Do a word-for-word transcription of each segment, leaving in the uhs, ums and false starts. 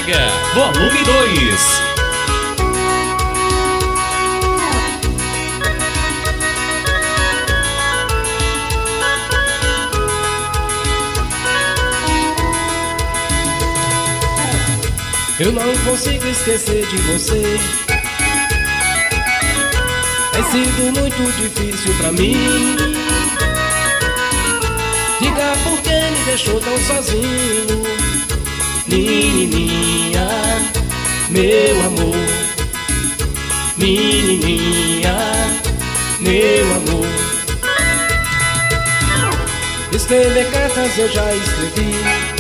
Saga Volume dois. Eu não consigo esquecer de você. Tem sido muito difícil pra mim. Diga por que me deixou tão sozinho. Menininha, meu amor. Menininha, meu amor. Escrever cartas eu já escrevi.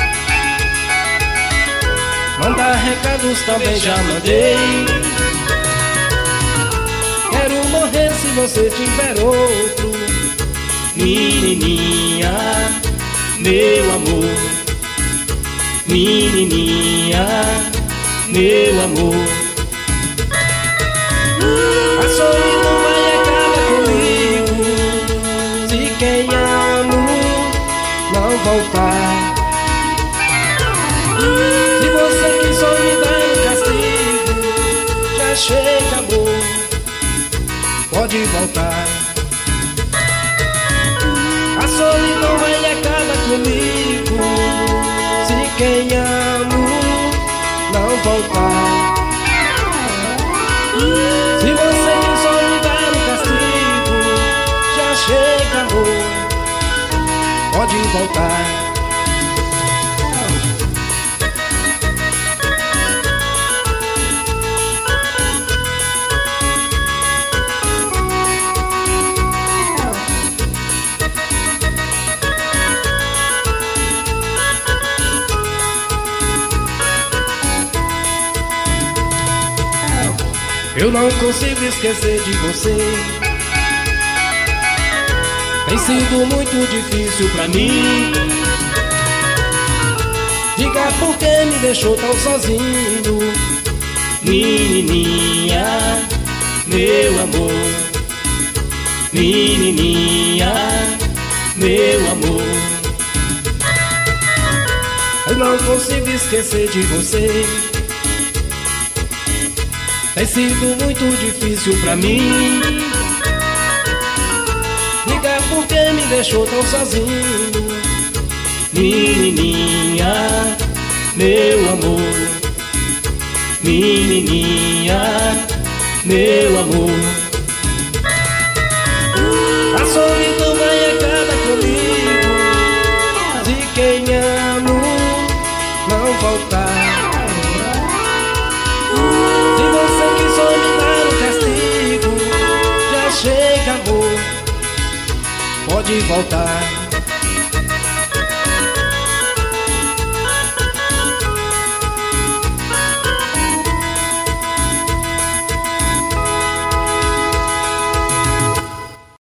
Mandar recados também já mandei. Quero morrer se você tiver outro. Menininha, meu amor. Menininha, meu amor. A solidão vai e acaba comigo. Se quem amo não voltar. Se você quis só me dar um castigo, já chega, amor, pode voltar. A solidão vai e acaba comigo. Se quem amo não voltar. Se você quis só me dar um castigo, já chega, amor, pode voltar. Eu não consigo esquecer de você. Tem sido muito difícil pra mim. Diga por que me deixou tão sozinho. Menininha, meu amor. Menininha, meu amor. Eu não consigo esquecer de você. Tem sido muito difícil pra mim. Diga por que me deixou tão sozinho. Menininha, meu amor. Menininha, meu amor. A solidão vai e acaba comigo. Se quem amo não voltar. Chega, amor, pode voltar.